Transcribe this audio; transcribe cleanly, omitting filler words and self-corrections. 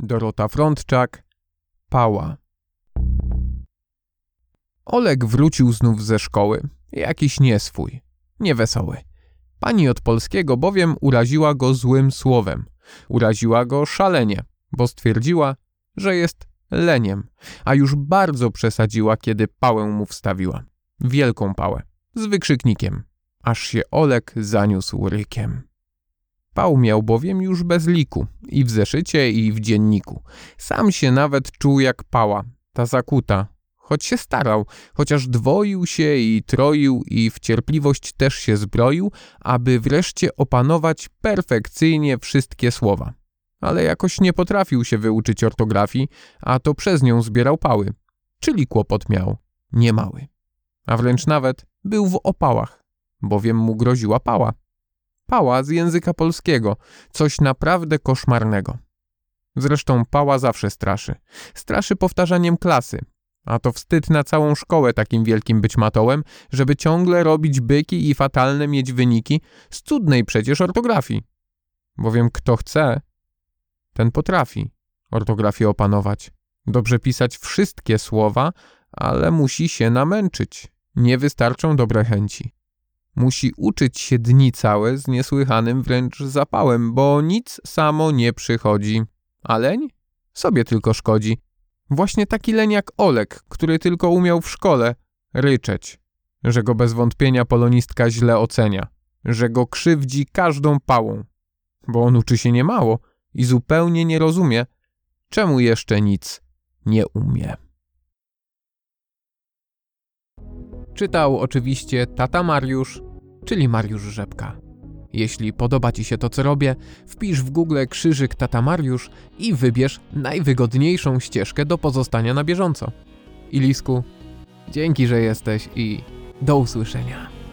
Dorota Frądczak, Pała. Olek wrócił znów ze szkoły, jakiś nieswój, niewesoły. Pani od polskiego bowiem uraziła go złym słowem. Uraziła go szalenie, bo stwierdziła, że jest leniem, a już bardzo przesadziła, kiedy pałę mu wstawiła. Wielką pałę, z wykrzyknikiem, aż się Olek zaniósł rykiem. Pał miał bowiem już bez liku, i w zeszycie, i w dzienniku. Sam się nawet czuł jak pała, ta zakuta, choć się starał, chociaż dwoił się i troił i w cierpliwość też się zbroił, aby wreszcie opanować perfekcyjnie wszystkie słowa. Ale jakoś nie potrafił się wyuczyć ortografii, a to przez nią zbierał pały, czyli kłopot miał niemały. A wręcz nawet był w opałach, bowiem mu groziła pała. Pała z języka polskiego, coś naprawdę koszmarnego. Zresztą pała zawsze straszy. Straszy powtarzaniem klasy. A to wstyd na całą szkołę takim wielkim być matołem, żeby ciągle robić byki i fatalne mieć wyniki z cudnej przecież ortografii. Bowiem kto chce, ten potrafi ortografię opanować. Dobrze pisać wszystkie słowa, ale musi się namęczyć. Nie wystarczą dobre chęci. Musi uczyć się dni całe z niesłychanym wręcz zapałem, bo nic samo nie przychodzi. A leń? Sobie tylko szkodzi. Właśnie taki leń jak Olek, który tylko umiał w szkole ryczeć, że go bez wątpienia polonistka źle ocenia, że go krzywdzi każdą pałą, bo on uczy się niemało i zupełnie nie rozumie, czemu jeszcze nic nie umie. Czytał oczywiście tata Mariusz, czyli Mariusz Rzepka. Jeśli podoba Ci się to, co robię, wpisz w Google krzyżyk tata Mariusz i wybierz najwygodniejszą ścieżkę do pozostania na bieżąco. Ilisku, dzięki, że jesteś i do usłyszenia.